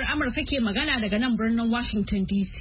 muryar Amurka ke magana daga nan birnin Washington DC.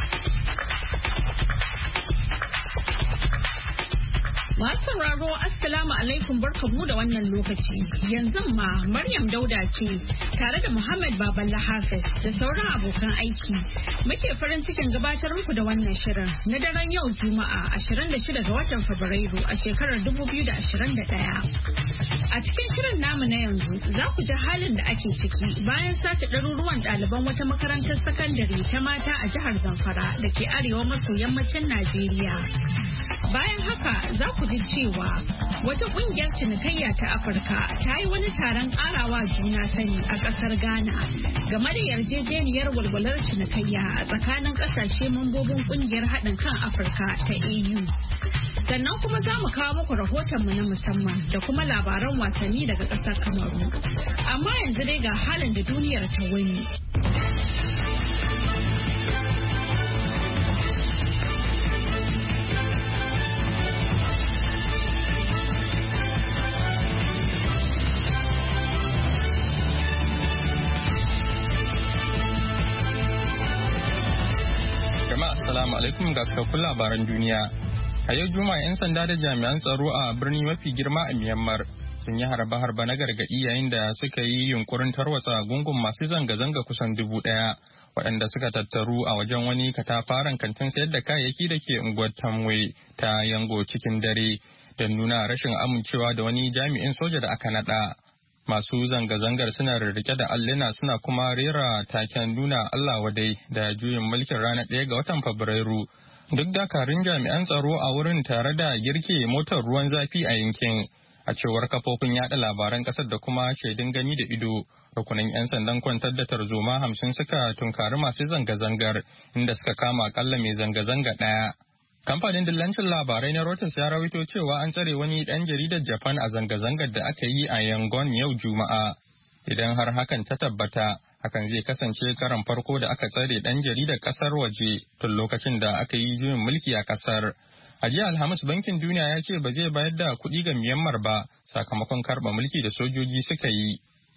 Masu sauraro Assalamu alaikum barkamu da wannan lokaci. Yanzu ma Maryam Dauda ce tare da Muhammad Baballa Hafiz da sauran abokan aiki. Muke farin cikin gabatar muku da wannan shirin na daren yau Juma'a 26 ga watan Fabrairu a shekarar 2021. A cikin shirin namu na yanzu za ku ji halin da ake ciki bayan sace ɗaruruwan ɗaliban wata makarantar sakandare ta mata a jihar Zamfara da ke arewa maso yammacin Najeriya. Bayan haka za ku ji cewa wata kungiyar cinikayya ta Afirka ta yi wani taron karawa juna sani a kasar Ghana game da yarjejeniyar walwalar cinikayya a tsakanin kasashe mambobin kungiyar haɗin kan Afirka ta AU. Sannan kuma za mu kawo muku rahotonmu na musamman da kuma labaran wasanni daga ƙasar Kamaru. Amma yanzu dai ga halin da duniyar ta wuni. Assalamu alaikum ga cikakkun labaran duniya. A yau Juma'a 'yan sanda da jami'an tsaro a birni mafi girma a Myanmar sun yi harba-harba na gargaɗi yayin da suka yi yunkurin tarwatsa gungun masu zanga-zanga kusan 1,000 waɗanda suka tattaru a wajen wani katafaren kantin sayar da kayayyaki da ke unguwar Tamwe ta Yango cikin dare don nuna rashin amincewa da wani jami'in soja da aka naɗa. Masu zanga-zangar suna rirrike da alluna suna kuma rera taken nuna Allah wadai da juyin mulkin ranar 1 ga watan Fabrairu. Duk dakarun jami'an tsaro a wurin tare da girke motar ruwan zafi a yankin. A cewar kafofin yada labaran kasar da kuma shaidun gani da ido, rukunin 'yan sandan kwantar da tarzoma 50 suka tunkari masu zanga-zangar inda suka kama akalla mai zanga-zanga ɗaya. Kamfanin dillancin labarai na Reuters ya rawaito cewa an tsare wani ɗan jaridar Japan a zanga-zangar da aka yi a Yangon yau Juma'a. Idan har hakan ta tabbata, hakan zai kasance karan farko da aka tsare ɗan jaridar ƙasar waje tun lokacin da aka yi juyin mulki a ƙasar. A jiya Alhamis Bankin Duniya ya ce ba zai bayar da kuɗi ga Myanmar ba sakamakon karɓa mulki da sojoji suka yi.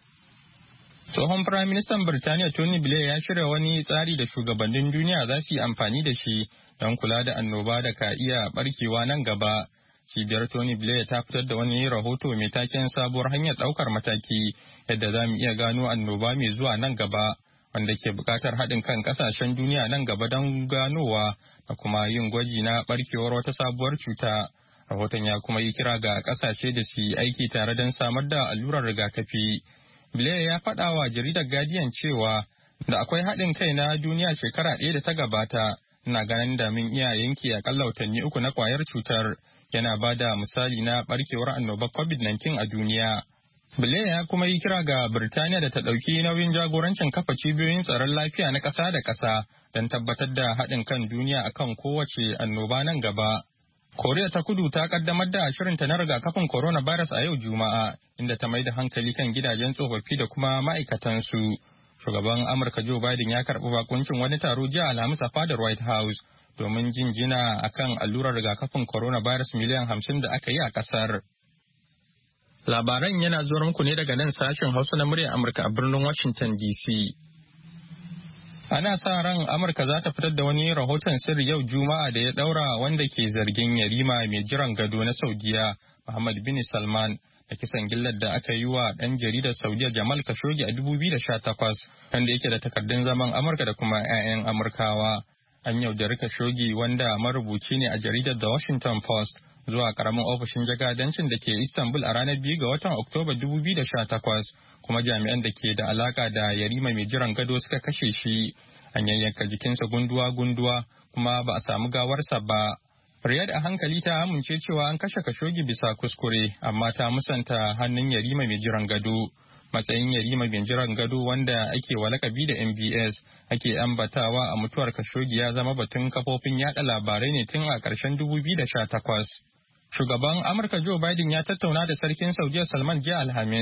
Tsohon Firaministan Birtaniya Tony Blair ya shirya wani tsari da shugabannin duniya za su yi amfani da shi don kula da annoba da ka iya barkewa nan gaba. Cibiyar Tony Blair ta fitar da wani rahoto mai taken sabuwar hanyar ɗaukar mataki yadda za mu iya gano annoba mai zuwa nan gaba, wanda ke buƙatar haɗin kan ƙasashen duniya nan gaba don ganowa da kuma yin gwaji na barkewar wata sabuwar cuta. Rahoton ya kuma yi kira ga ƙasashe da su yi aiki tare don samar da allurar rigakafi. Blair ya faɗa wa jaridar Guardian cewa da akwai haɗin kai na duniya shekara ɗaya da ta gabata, ina ganin da mun iya yanke akalla watanni 3 na ƙwayar cutar, yana ba da misali na ɓarkewar annobar COVID-19 a duniya. Blair ya kuma yi kira ga Birtaniya da ta ɗauki nauyin jagorancin kafa cibiyoyin tsaron lafiya na ƙasa da ƙasa don tabbatar da haɗin kan duniya akan kowace annoba nan gaba. Koriya ta Kudu ta kaddamar da shirinta na rigakafin coronavirus a yau Juma'a, inda ta mai da hankali kan gidajen tsofaffi da kuma ma'aikatansu. Shugaban Amurka Joe Biden ya karɓi bakuncin wani taro jiya Alhamis a fadar White House domin jinjina akan allurar rigakafin coronavirus miliyan 50 da aka yi a ƙasar. Labaran yana zuwa muku ne daga nan sashen Hausa na muryar Amurka a birnin Washington DC. Ana sa ran Amurka za ta fitar da wani rahoton sirri yau Juma'a da ya daura wanda ke zargin yarima mai jiran gado na Saudiya, Muhammad bin Salman, da kisan gillar da aka yi wa ɗan jaridar Saudiya Jamal Khashoggi a 2018, wanda yake da takardun zaman Amurka da kuma 'ya'yan Amurkawa. An yaudari Khashoggi, wanda marubuci ne a jaridar The Washington Post, zuwa karamin ofishin jagadancin da ke Istanbul a ranar 2 ga watan Oktoba 2018, kuma jami'an da ke da alaka da yarima mai jiran gado suka kashe shi. An yayyanka jikinsa gunduwa-gunduwa kuma ba a samu gawarsa ba. Riyadh a hankali ta amince cewa an kashe Khashoggi bisa kuskure, amma ta musanta hannun yarima mai jiran gado. Matsayin yarima mai jiran gado, wanda ake wa lakabi da MBS, ake ambatawa a mutuwar Khashoggi, ya zama batun kafofin yada labarai ne tun a ƙarshen 2018. Shugaban Amurka Joe Biden ya tattauna da sarkin Saudiya Salman jiya Alhamis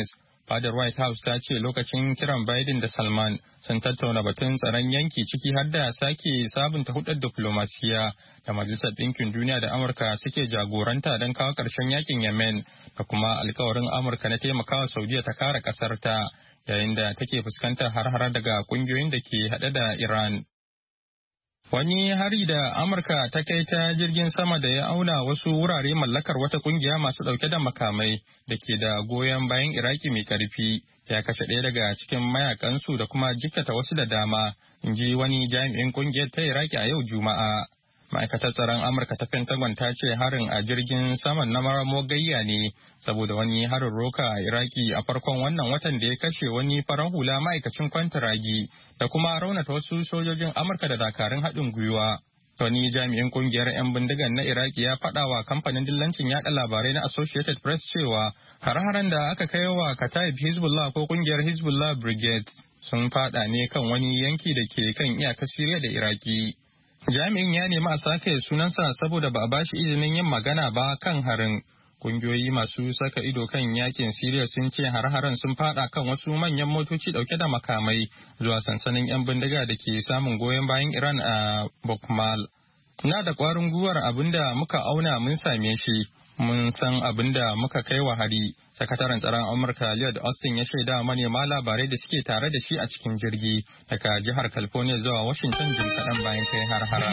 Fadar White House ta ce lokacin kiran Biden da Salman sun tattauna batun tsaron yanki ciki har da sake sabunta hudar diplomasiya da Majalisar Ɗinkin Duniya da Amurka suke jagoranta don kawo ƙarshen yakin Yemen da kuma alkawarin Amurka na taimakawa Saudiya ta kare ƙasar ta yayin da take fuskantar har-hara daga ƙungiyoyin da ke haɗe da Iran. Wani hari da Amurka ta kai ta jirgin sama da ya auna wasu wurare mallakar wata kungiya masu ɗauke da makamai da ke da goyon bayan Iraki mai karfi ya kashe ɗaya daga cikin mayakansu da kuma jikkata wasu da dama, in ji wani jami'in kungiyar ta Iraki a yau Juma'a. Ma'aikatar tsaron Amurka ta Pentagon ta ce harin a jirgin saman na Maramo gayya ne saboda wani harin roka a Iraki a farkon wannan watan da ya kashe wani farar hula ma'aikacin kwantiragi da kuma raunata wasu sojojin Amurka da dakarun haɗin gwiwa. Wani jami'in kungiyar 'yan bindigan na Iraki ya faɗa wa kamfanin dillancin yaɗa labarai na Associated Press cewa har-haren da aka kai wa Kataib Hezbollah ko kungiyar Hezbollah Brigade sun faɗa ne kan wani yanki da ke kan iyakar Siriya da Iraki. Jami'in ya nemi a sake sunansa saboda ba a bashi izinin yin magana ba kan harin. Kungiyoyi masu saka ido kan yakin Siriya sun ce har-haren sun fada kan wasu manyan motoci dauke da makamai zuwa sansanin 'yan bindiga da ke samun goyon bayan Iran a Bokmal. Na da kwarin gwiwar abinda muka auna mun same shi, mun san abinda muka kai wa hari. Sakataren tsaron Amurka Lloyd Austin ya shaida manema labarai da suke tare da shi a cikin jirgi daga jihar California zuwa Washington jim kaɗan bayan kai har-hara.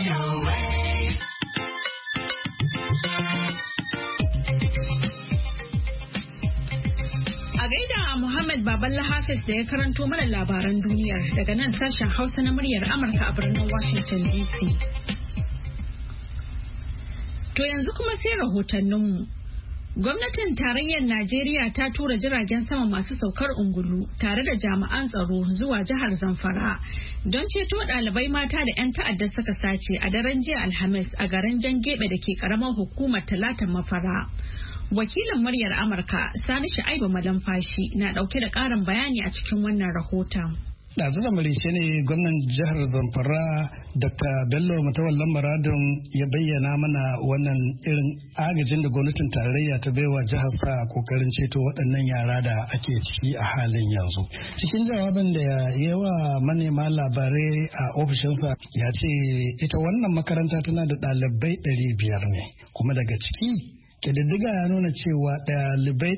A gaida Muhammad Baballa Hafiz da ya karanto mana labaran duniyar daga nan sashen Hausa na muryar Amurka a birnin Washington DC. To yanzu kuma sai rahotanninmu. Gwamnatin tarayyar Najeriya ta tura jiragen sama masu saukar ungulu tare da jami'an tsaro zuwa jihar Zamfara don ceto ɗalibai mata da 'yan ta'adda suka sace a daren jiya Alhamis a garin Jangebe da ke karamar hukumar Talatan Mafara. Wakilin muryar Amurka Sani Sha'ibu Malamfashi na ɗauke da ƙarin bayani a cikin wannan rahoton. Ɗazu da marice ne gwamnan jihar Zamfara Dr. Bello Mutawallan Maradun ya bayyana mana wannan irin agajin da gwamnatin tarayya ta baiwa jihar sa kokarin ceto waɗannan yara da ake ciki a halin yanzu. Cikin jawabin da ya wa manema labarai a ofishinsa ya ce ita wannan makaranta tana da ɗalibai 500 ne kuma daga ciki ƙididdiga ya nuna cewa ɗalibai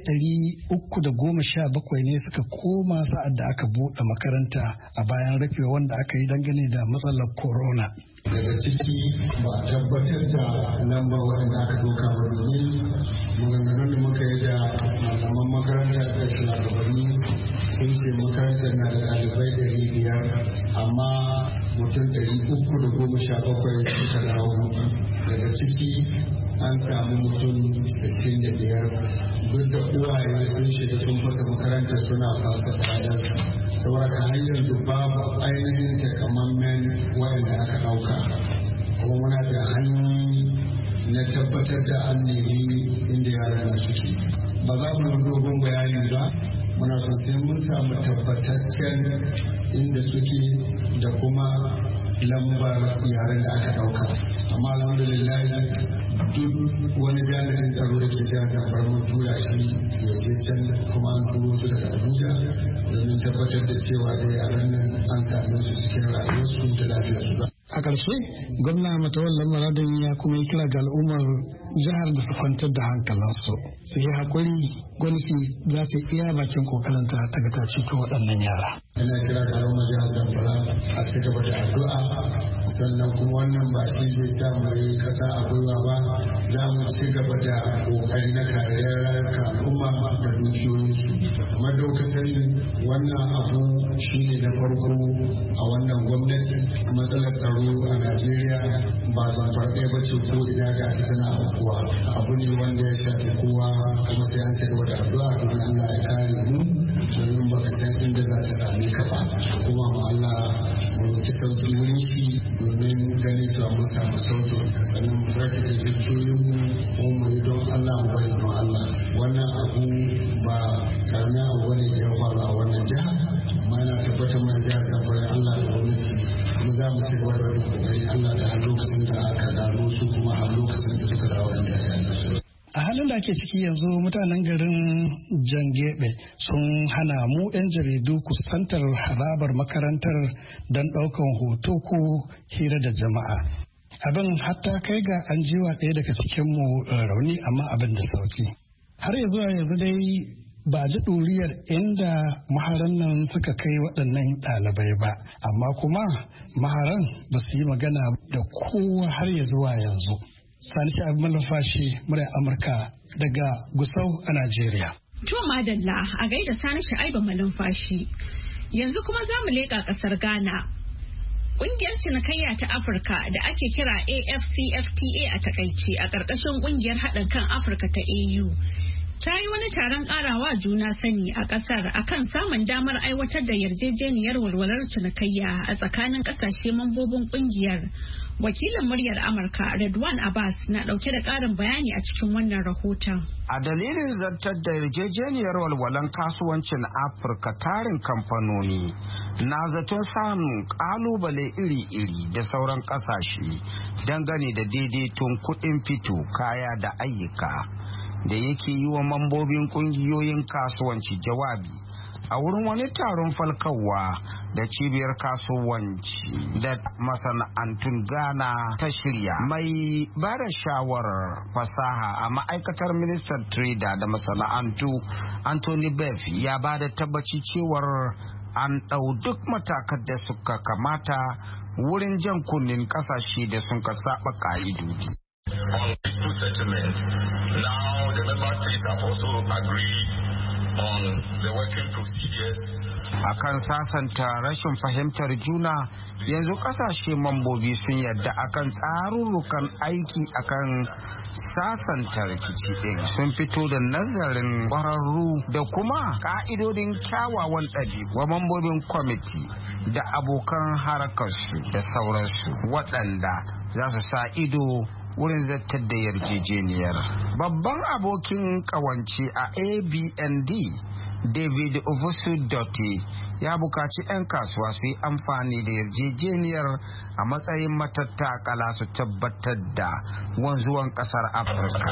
317 ne suka koma sa'ad da aka buɗe makaranta a bayan rufe wanda aka yi dangane da matsalar corona. Daga ciki ba a tabbatar da lambar waɗanda aka doka ba domin maganganun da muka yi da malaman makaranta da shugabanni sun ce makarantar na da ɗalibai 500 amma mutum 317 suka dawo hutu. Daga ciki an samu mutum 65 duk da uwaye sun shiga sun fasa makarantar suna fasa tsadar saboda har yanzu babu ainihin takamaiman waɗanda aka ɗauka kuma muna da hanyoyi na tabbatar da an nemi inda yaran na suke ba za mu dogon bayani ba muna so sai mun samu tabbataccen inda suke da kuma lambar yaren da aka ɗauka amma alhamdulillah duk wani jami'in tsaro da ke jihar Zamfara mun tura shi ya je can kuma an turo su daga Abuja domin tabbatar da cewa da yaran nan an same su cikin rayuwarsu da lafiyarsu ba. A ƙarshe, gwamna Mutawallan Maradun ya kuma yi kira ga al'ummar jihar da su kwantar da hankalinsu. Su yi haƙuri, gwamnati za ta iya bakin ƙoƙarinta ta ga ta ceto waɗannan yara. Ina kira ga al'ummar jihar Zamfara a ci gaba da addu'a sannan kuma wannan ba shi zai sa mu yi ƙasa a gwiwa ba za mu ci gaba da ƙoƙari na kariyar rayuka al'umma da dukiyoyinsu. Kamar da kuka sani wannan abu shi ne na farko a wannan gwamnati matsalar tsaro a Najeriya ba Zamfara ɗaya ba ce ko ina ga ta tana aukuwa abu ne wanda ya shafi kowa kuma sai an ci gaba da addu'a domin Allah ya kare mu domin baka san inda za ta same ka ba kuma mu Allah mu roki sauki wurin shi domin ganin cewa mun samu sauki sannan mu sake da zuciyoyin mu ko mu yi don Allah mu bari don Allah wannan abu ba karamin abu ne da ya faru a wannan jiha amma yana tabbatar mana jihar Zamfara Allah da gwamnati kuma za mu ci gaba da kokari Allah da har lokacin da aka gano su kuma har lokacin da suka dawo inda ya yi. A halin da ake ciki yanzu mutanen garin Jangebe sun hana mu 'yan jaridu kusantar harabar makarantar don ɗaukan hoto ko hira da jama'a. Abin hatta kai ga an jiwa ɗaya daga cikinmu rauni, amma abin da sauki. Har yanzu dai ba ji ɗuriyar inda maharan nan suka kai waɗannan ɗalibai ba, amma kuma maharan ba su yi magana da kowa har zuwa yanzu. Sani Sha'ib Malumfashi, muryar Amurka daga Gusau a Najeriya. To madalla a gaida Sani Sha'ib Malumfashi. Yanzu kuma za mu leƙa ƙasar Ghana. Ƙungiyar cinikayya ta Afirka da ake kira AfCFTA a takaice a ƙarƙashin ƙungiyar haɗin kan Afirka ta AU. Ta yi wani taron ƙarawa juna sani a ƙasar akan samun damar aiwatar da yarjejeniyar walwalar cinikayya a tsakanin ƙasashe mambobin ƙungiyar. Wakilin muryar Amurka Redwan Abbas na ɗauke da ƙarin bayani a cikin wannan rahoton. A dalilin zartar da yarjejeniyar walwalan kasuwancin Afirka, tarin kamfanoni na zaton samun ƙalubale iri-iri da sauran ƙasashe dangane da daidaiton kuɗin fito, kaya da ayyuka da yake yi wa mambobin ƙungiyoyin kasuwanci jawabi a wurin wani taron falkawa da cibiyar kasuwanci da masana'antun Ghana ta shirya. Mai ba da shawarar fasaha a ma'aikatar ministan trader da masana'antu Anthony Beff ya ba da tabbaci cewar an ɗau duk matakan da suka kamata wurin jan kunnin ƙasashe da sun ka saba ƙa'idodi. On these two settlements, now the member states have also agreed on the working procedures. Akan sasanta rashin fahimtar juna, yanzu kasashe mambobi sun yadda akan tsarurrukan aiki akan sasanta rikici din, sun fito da nazarin ƙwararru da kuma ka'idodin kyawawan ɗabi'u wa mambobin kwamiti da abokan harkarsu da sauransu waɗanda za su sa ido wurin zartar da yarjejeniyar. Babban abokin kawance a ABND David Ovusu-Dotti ya bukaci 'yan kasuwa su yi amfani da yarjejeniyar a matsayin matattakala su tabbatar da wanzuwan kasar Afirka.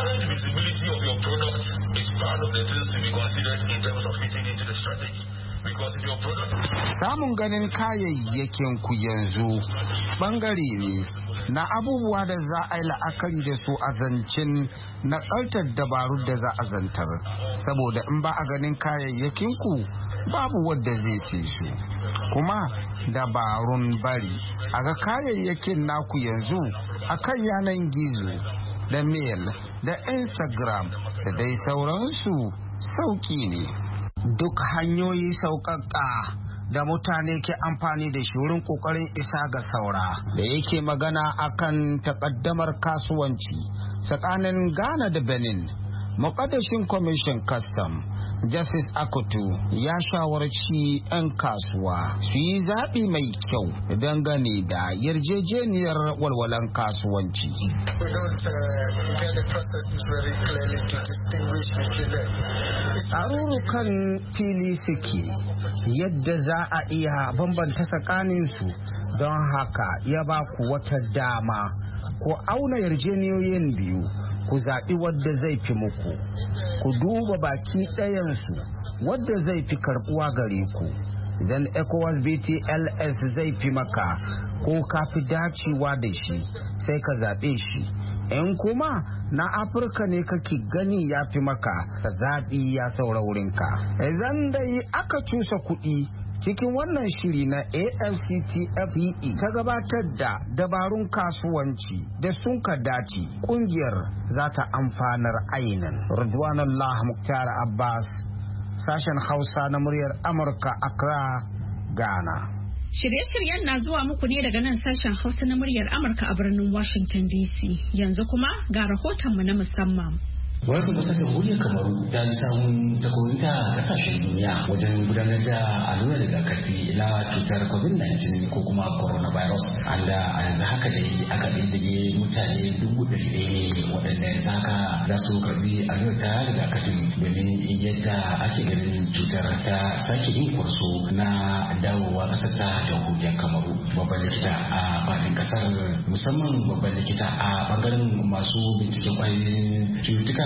Samun ganin kayayyakin ku yanzu bangare ne na abubuwa da za a yi la'akari da su a zancen na tsartar dabaru da za a zantar, saboda in ba a ganin kayayyakin ku babu wadda zai ce su. Kuma dabarun bari a ga kayayyakin naku yanzu a kan yanar gizo da mail da Instagram da dai sauransu sauki ne. Duk hanyoyi sauƙaƙa da mutane ke amfani da shi wurin ƙoƙarin isa ga saura da yake magana akan takaddamar kasuwanci tsakanin Ghana da Benin. Muƙaddashin Commission Custom Justice Akoto ya shawarci 'yan kasuwa su yi zaɓi mai kyau dangane da yarjejeniyar walwalan kasuwanci. Tsarurrukan fili suke yadda za a iya bambanta tsakaninsu, don haka ya ba ku wata dama ku auna yarjejeniyoyin biyu, ku zaɓi wadda zai fi muku, ku duba baki ɗayansu wadda zai fi karɓuwa gare ku. Idan ECOWAS BTLS zai fi maka ko ka fi dacewa da shi, sai ka zaɓe shi. In kuma na Afirka ne kake gani ya fi maka, ka zaɓi ya saura wurinka. Idan dai aka cusa kuɗi cikin wannan shiri na AfCFTA ta gabatar da dabarun kasuwanci da sun ka dace, kungiyar za ta amfanar ainihin. Ridwanullah Muktar Abbas, sashen Hausa na muryar Amurka, Accra, Ghana. Shirye-shiryen na zuwa muku ne daga nan sashen Hausa na muryar Amurka a birnin Washington DC. Yanzu kuma ga rahotonmu na musamman. Wasu kusa jamhuriyar Kamaru ta yi samun takorinta a kasashen duniya wajen gudanar da allurar rigakafi na cutar COVID-19 ko kuma coronavirus. Anda a yanzu haka dai aka ɗindige mutane 100,000 ne waɗanda yanzu haka za su karɓi allurar ta rigakafin domin yadda ake ganin cutar ta sake yin kwarso na dawowa ƙasar ta jamhuriyar Kamaru. Babban likita a faɗin ƙasar, musamman babban likita a ɓangaren masu binciken ƙwayoyin cututtuka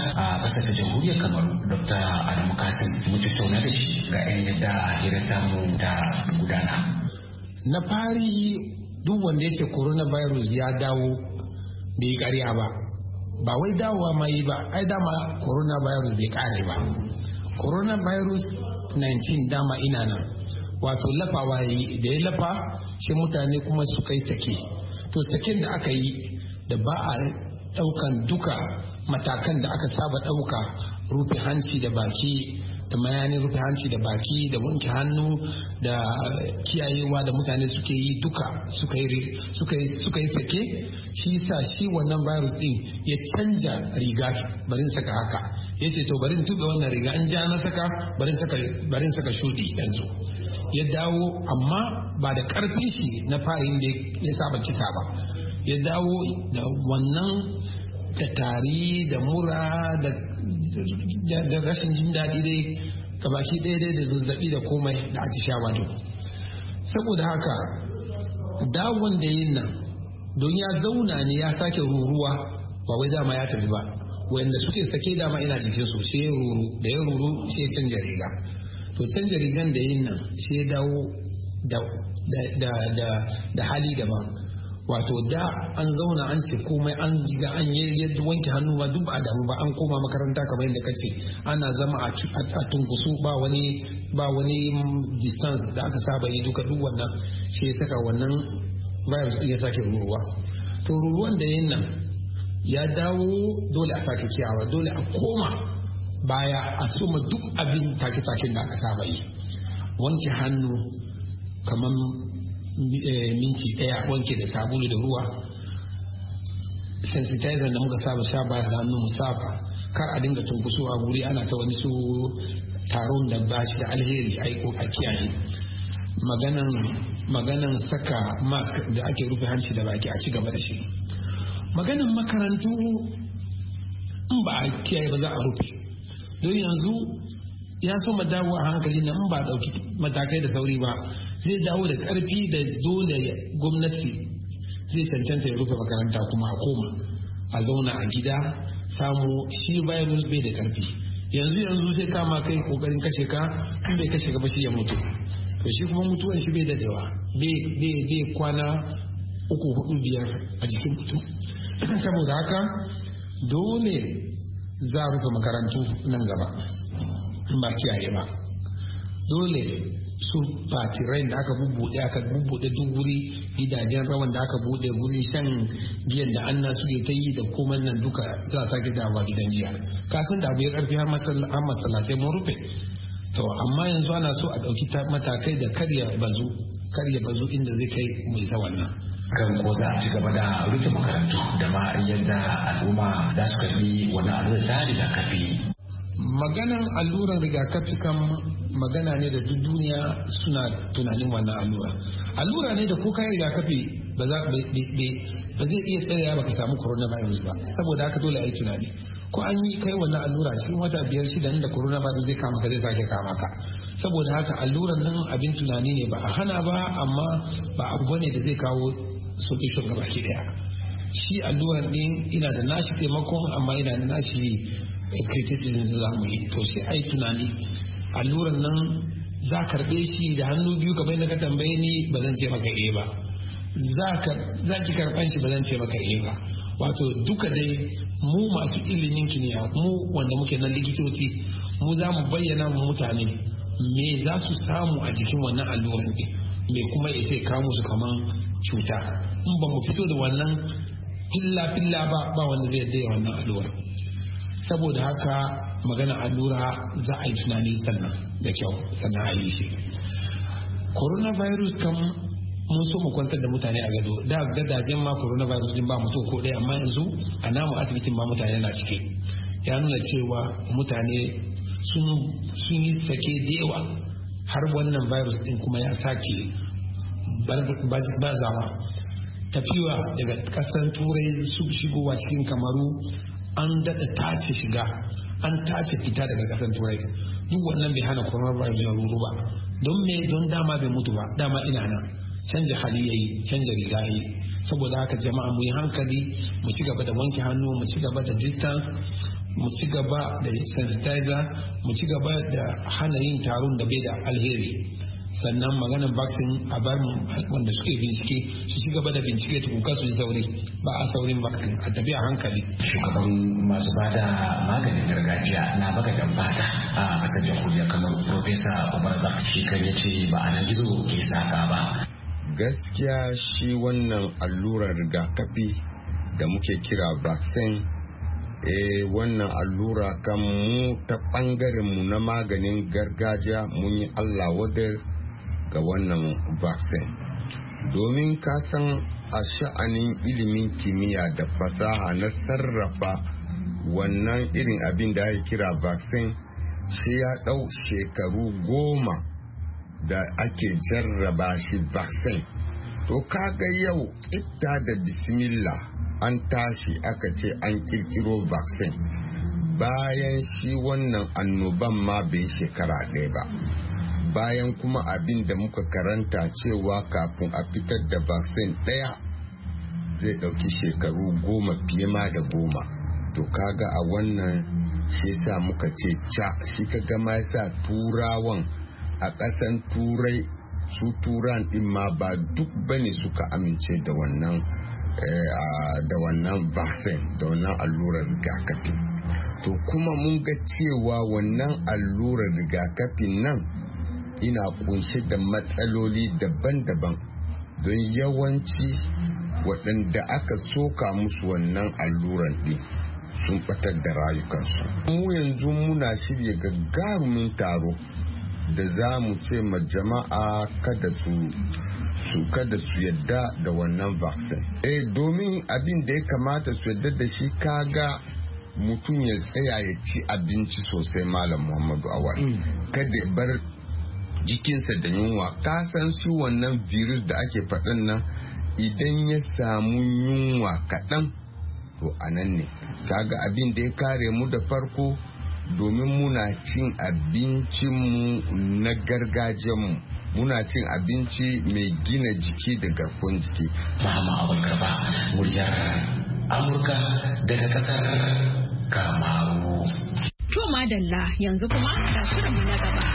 a ƙasar ta jamhuriyar Kamaru Dr. Adamu Kasim mu tattauna da shi ga yadda hira samu ta gudana. Na fari duk wanda yake coronavirus ya dawo bai yi ƙarya ba wai dawowa ma yi ba, ai dama coronavirus bai ƙare ba. Coronavirus 19 dama ina nan, wato lafawa yi da ya lafa sai mutane kuma suka yi sake. To saken da aka yi da ba a ɗaukan duka matakan da aka saba ɗauka, rufe hanci da baki da mayanin rufe hanci da baki da wanke hannu da kiyayewa da mutane suke yi duka suka yi sake, shi sa shi wannan virus din ya canja riga. Barin saka haka ya ce to barin tuga wannan riga an ja na saka barin saka shudi yanzu ya dawo, amma ba da karfin shi na farin da ya saba kisa ba. Ya dawo da wannan da tari da mura da rashin jin daɗi dai gabaki ɗaya dai da zazzaɓi da komai da atishawa duk. Saboda haka dawon da yin nan don ya zauna ne ya sake ruruwa, ba wai dama ya tafi ba. Wanda suke sake dama ina jikin su sai ya ruru, da ya ruru sai ya canja riga. To canja rigan da yin nan sai ya dawo da hali daban. Wato da an zauna an ce komai an jiga an yi wanke hannu ba duk a damu ba, an koma makaranta kamar yadda kace ana zama a tunkusu ba wani distance da aka saba yi duka duk wannan shi ya saka wannan virus ya sake ruruwa. To ruruwan da yin nan ya dawo dole a sake kiyawa, dole a koma baya a soma duk abin take-taken da aka saba yi. Wanke hannu kamar minti ɗaya, wanke da sabulu da ruwa, sensitizer da muka saba sha baya da hannu musafa, kar a dinga tunkuso a guri ana ta wani su taron da ba shi da alheri a kiyaye. Maganan saka mask da ake rufe hanci da baki a ci gaba da shi. Maganan makarantu in ba a kiyaye ba za a rufe, don yanzu ya so ma dawo a hankali na in ba dauki matakai da sauri ba zai dawo da karfi da dole gwamnati zai cancanta ya rufe makaranta kuma a koma a zauna a gida samu shi virus bai da karfi. Yanzu sai kama kai kokarin kashe ka, in bai kashe ka ba shi ya mutu. To shi kuma mutuwan shi bai dadewa, bai kwana 3, 4, 5 a jikin mutum. Saboda haka dole za a rufe makarantu nan gaba ba kiyaye ba. Dole su fatirai da aka bubbuɗe duk wuri, gidajen rawan da aka buɗe wurin shan giyan da anna suke ta yi da komai nan duka za a sake dawowa gidan jiya. Kasan da abu ya karfi har masallatai mun rufe. To amma yanzu ana so a ɗauki matakai da karya bazu inda zai kai mu isa wannan. Kan ko za a ci gaba da rufe makarantu da ma yadda al'umma za su karbi wani allurar ta rigakafi. Maganan allurar rigakafi kan magana ne da duk duniya suna tunanin wannan allura ne da ko kayan rigakafi ba zai iya tsaya baka samu coronavirus ba. Saboda haka dole a yi tunani ko an yi kai wannan allura cikin wata 5-6 da coronavirus zai kama ka zai sake kama ka. Saboda haka alluran nan abin tunani ne, ba a hana ba, amma ba abu bane da zai kawo solution gaba ki daya. Shi alluran din ina da nashi taimakon, amma ina da nashi criticism da za mu yi. To sai ai tunani alluran nan za karbe shi da hannu biyu kamar na ka tambaye ni, ba zan ce maka ba. Za ki karban shi, ba zan ce maka ba. Wato duka dai mu masu ilimin kimiyya, mu wanda muke nan likitoci, mu za mu bayyana mu mutane me za su samu a jikin wannan alluran ɗin, me kuma ya sai kawo musu kaman cuta. In ba mu fito da wannan filla ba wanda zai yadda wannan allura. Saboda haka magana allura za a yi tunani sannan da kyau sannan a yi shi. Coronavirus kam mun so mu kwantar da mutane a gado, da gadajen ma coronavirus din ba mutum ko ɗaya, amma yanzu a namu asibitin ma mutane na cike. Ya nuna cewa mutane sun yi sake da yawa, har wannan virus din kuma ya sake bazawa. Tafiya daga ƙasar turai su shigowa cikin Kamaru, an daɗa tace shiga, an tace fita daga ƙasar turai. Duk wannan bai hana coronavirus ya ruru ba. Don me? Don dama bai mutu ba, dama ina nan. Canja hali yayi, canja riga yayi. Saboda haka jama'a mu yi hankali, mu ci gaba da wanke hannu, mu ci gaba da distance, mu ci gaba da sensitizer, mu ci gaba da hana yin taron da bai da alheri. Sannan maganin vaccine a bar wanda suke bincike su ci gaba da bincike tukuka su yi sauri, ba a saurin vaccine a tafi a hankali. Shugaban masu bada maganin gargajiya na bagajen fata a kasar jamhuriyar kamar Profesa Obarza Shekar ya ce ba a nan gizo ke saka ba. Gaskiya shi wannan allurar rigakafi da muke kira vaccine, wannan allura kan mu ta bangaren mu na maganin gargajiya mun yi Allah wadar ga wannan vaccine, domin ka san a sha'anin ilimin kimiyya da fasaha na sarrafa wannan irin abin da ake kira vaccine shi ya ɗau shekaru 10 da ake jarraba shi vaccine. To kaga yau kitta da bismillah an tashi aka ce an kirkiro vaccine bayan shi wannan annoban ma bai shekara ɗaya ba, bayan kuma abin da muka karanta cewa kafin a fitar da vaccine ɗaya zai ɗauki shekaru 10 fiye ma da 10. To kaga a wannan shi sa muka ce shi kaga ma sa turawan a ƙasan turai su turan ɗin ma ba duk bane suka amince da wannan vaccine, da wannan allurar rigakafi. To kuma mun ga cewa wannan allurar rigakafin nan ina kunshe da matsaloli daban-daban, don yawanci waɗanda aka soka musu wannan alluran ɗin sun ɓatar da rayukansu. Mu yanzu muna shirya gagarumin taro da za mu ce ma jama'a kada su yadda da wannan vaccine. Domin abin da ya kamata su yadda da shi, kaga mutum ya tsaya ya ci abinci sosai, Malam Muhammadu Awal. Kada ya bar jikinsa da yunwa. Ka san shi wannan virus da ake faɗin nan, idan ya samu yunwa kaɗan to anan ne. Kaga abin da ya kare mu da farko, domin muna cin abincinmu na gargajiyanmu, muna cin abinci mai gina jiki da garkuwar jiki. Muhammad Awal Garba, muryar Amurka daga kasar Kamaru. To madalla, yanzu kuma ga shirinmu na gaba.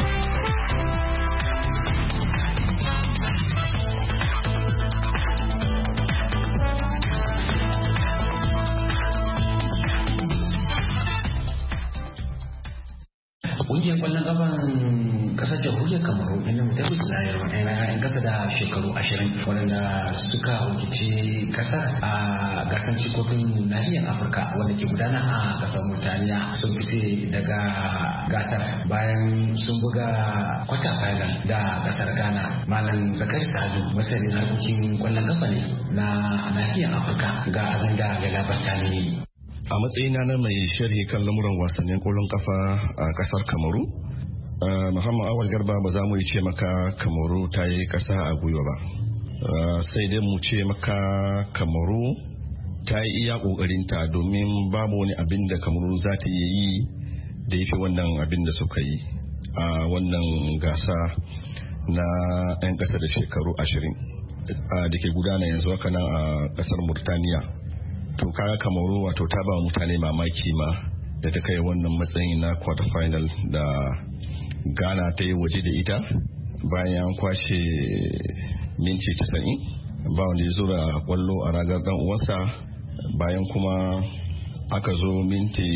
Ƙungiyar ƙwallon ƙafan ƙasar jamhuriyar Kamaru inda mutum suna yan ƙasa da shekaru 20 waɗanda suka wakilci ƙasar a gasar cikofin nahiyar Afirka wanda ke gudana a ƙasar Murtaniya sun fice daga gasar bayan sun buga kwata final da ƙasar Ghana. Malam Zakari Sadu masanin harkokin ƙwallon ƙafa ne na nahiyar Afirka ga abin da ya labarta ne. A matsayina na mai sharhi kan lamuran wasannin ƙwallon kafa a ƙasar Kamaru, Muhammad Awal Garba ba za mu ce maka Kamaru ta yi ƙasa a gwiwa ba. Sai dai mu ce maka Kamaru ta yi iya ƙoƙarinta, domin babu wani abin da Kamaru za ta yi da ya fi wannan abin da suka yi a wannan gasa na 'yan ƙasa da shekaru 20 da ke gudana yanzu haka nan a ƙasar Murtaniya. To kaga Kamaru wato ta ba mutane mamaki ma da ta kai wannan matsayin na quarter final da Ghana ta yi waje da ita bayan kwashe minti 90 ba wanda ya zura kwallo a ragar dan uwansa, bayan kuma aka zo minti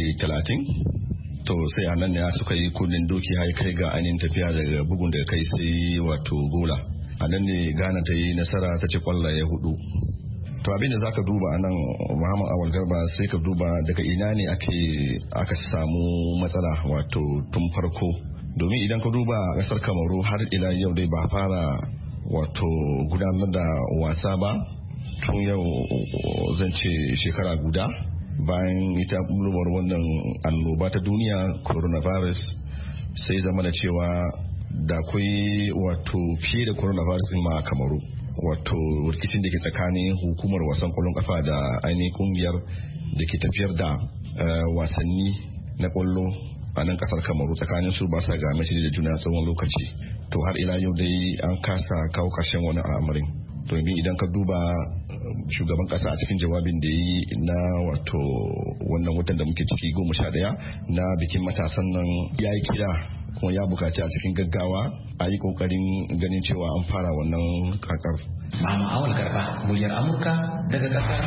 30 to sai a nan ne suka yi kunnen doki har kai ga ainihin tafiya daga bugun daga kai sai wato gola. A nan ne Ghana ta yi nasara ta ci kwallaye 4. To abin da za ka duba anan Muhammad Awal Garba, sai ka duba daga ina ne aka samu matsala wato tun farko, domin idan ka duba kasar Kamaru har ila yau dai ba fara wato gudanar da wasa ba tun yau zan ce shekara guda bayan ita bulwar wannan annoba ta duniya coronavirus. Sai zama da cewa da akwai wato fiye da coronavirus ma a Kamaru, wato rikicin da ke tsakanin hukumar wasan kwallon kafa da ainihin kungiyar da ke tafiyar da wasanni na kwallo a nan kasar Kamaru, tsakanin su ba sa ga mashi da juna tsawon lokaci. To har ila yau dai an kasa kawo karshen wani al'amarin, domin idan ka duba shugaban kasa a cikin jawabin da yi na wato wannan watan da muke ciki 11 na bikin matasan nan ya yi kira kuma ya bukaci a cikin gaggawa a yi kokarin ganin cewa an fara wannan kakar. Mama Awal Garba, muryar Amurka daga kasar.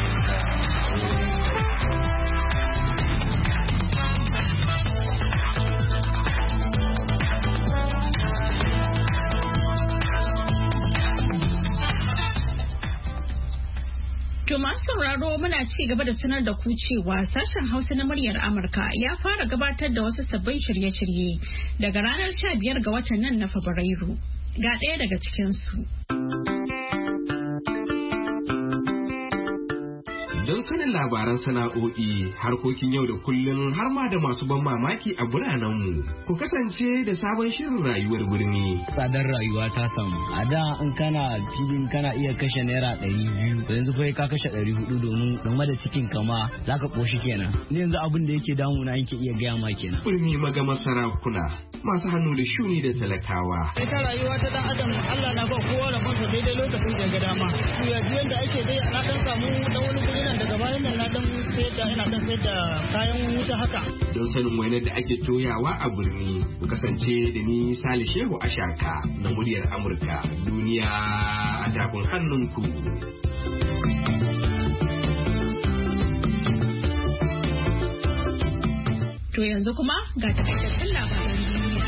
To masu sauraro muna ci gaba da sanar da ku cewa sashen Hausa na muryar Amurka ya fara gabatar da wasu sabbin shirye-shirye daga ranar 15 ga watan nan na Fabrairu. Ga ɗaya daga cikinsu. Don sanin labaran sana'o'i, harkokin yau da kullum har ma da masu ban mamaki a biranenmu. Ku kasance da sabon shirin rayuwar birni. Tsadar rayuwa ta samu. A da in kana filin kana iya kashe naira 200, yanzu fa ka kashe 400 domin game da cikin kama za ka koshi kenan. Ni yanzu abin da yake damuna yake iya gaya ma kenan. Birni magama sarakuna, masu hannu da shuni da talakawa. Ita rayuwa ta dan adam Allah na ba kowa rabonsa daidai lokacin da ya ga dama. Yanzu da ake dai ana dan samu dan wani guri daga bayan nan na dan ina dan sayar da kayan wuta haka. Don sanin wainar da ake toyawa a birni, ku kasance da ni Sale Shehu Ashaka na muryar Amurka. Duniya a tafin hannunku. To yanzu kuma ga takaitaccen labaran duniya.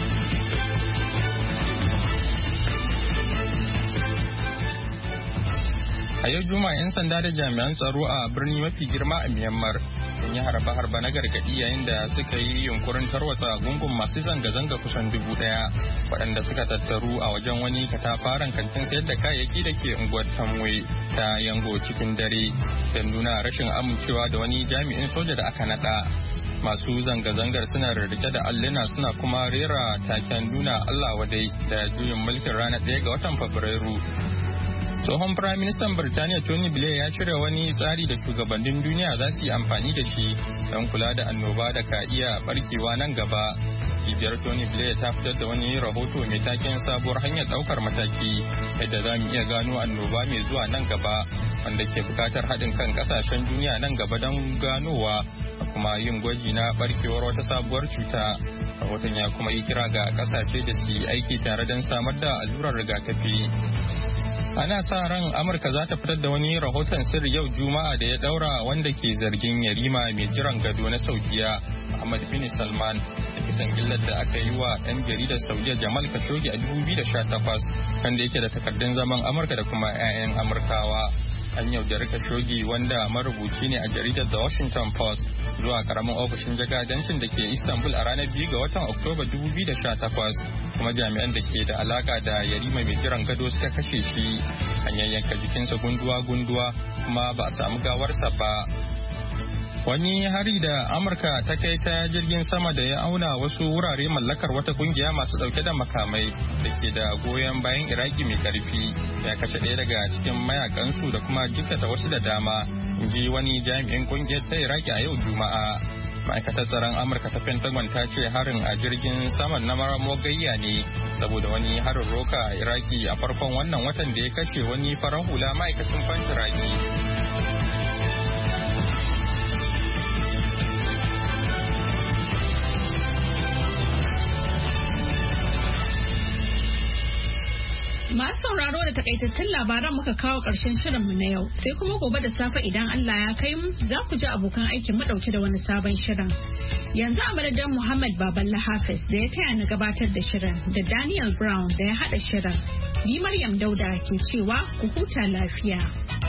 A yau Juma'a 'yan sanda da jami'an tsaro a birni mafi girma a Myanmar sun yi harba-harba na gargaɗi yayin da suka yi yunkurin tarwatsa gungun masu zanga-zanga kusan 1,000 waɗanda suka tattaru a wajen wani katafaren kantin sayar da kayayyaki da ke unguwar Tamwe ta Yango cikin dare don nuna rashin amincewa da wani jami'in soja da aka naɗa. Masu zanga-zangar suna rarrike da alluna suna kuma rera taken nuna Allah wadai da juyin mulkin ranar 1 ga watan Fabrairu. Tsohon Firaministan Birtaniya Tony Blair ya shirya wani tsari da shugabannin duniya za su yi amfani da shi don kula da annoba da ka iya barkewa nan gaba. Cibiyar Tony Blair ta fitar da wani rahoto mai taken sabuwar hanyar daukar mataki yadda za mu iya gano annoba mai zuwa nan gaba wanda ke bukatar haɗin kan ƙasashen duniya nan gaba don ganowa da kuma yin gwaji na barkewar wata sabuwar cuta. Rahoton ya kuma yi kira ga ƙasashe da su yi aiki tare don samar da allurar rigakafi. Ana sa ran Amurka za ta fitar da wani rahoton sirri yau Juma'a da ya daura wanda ke zargin yarima mai jiran gado na Saudiya Muhammad bin Salman da kisan gillar da aka yi wa ɗan jaridar Saudiya Jamal Khashoggi a 2018 kan da yake da takardun zaman Amurka da kuma 'ya'yan Amurkawa. An yaudari Khashoggi wanda marubuci ne a jaridar The Washington Post zuwa karamin ofishin jagadancin da ke Istanbul a ranar 2 ga watan Oktoba 2018 kuma jami'an da ke da alaka da yarima mai jiran gado suka kashe shi. An yayyanka jikinsa gunduwa-gunduwa kuma ba a samu gawarsa ba. Wani hari da Amurka ta kai ta jirgin sama da ya auna wasu wurare mallakar wata kungiya masu dauke da makamai da ke da goyon bayan Iraki mai karfi ya kashe ɗaya daga cikin mayakansu da kuma jikkata wasu da dama, in ji wani jami'in kungiyar ta Iraki a yau Juma'a. Ma'aikatar tsaron Amurka ta Pentagon ta ce harin a jirgin saman na Maramo gayya ne saboda wani harin roka a Iraki a farkon wannan watan da ya kashe wani farar hula ma'aikacin Iraki. Masu sauraro da takaitattun labaran muka kawo ƙarshen shirinmu na yau, sai kuma gobe da safe idan Allah ya kai mu za ku ji abokan aikin mu ɗauke da wani sabon shirin. Yanzu a madadin Muhammad Baballa Hafiz da ya taya na gabatar da shirin da Daniel Brown da ya haɗa shirin. Ni Maryam Dauda ke cewa ku huta lafiya.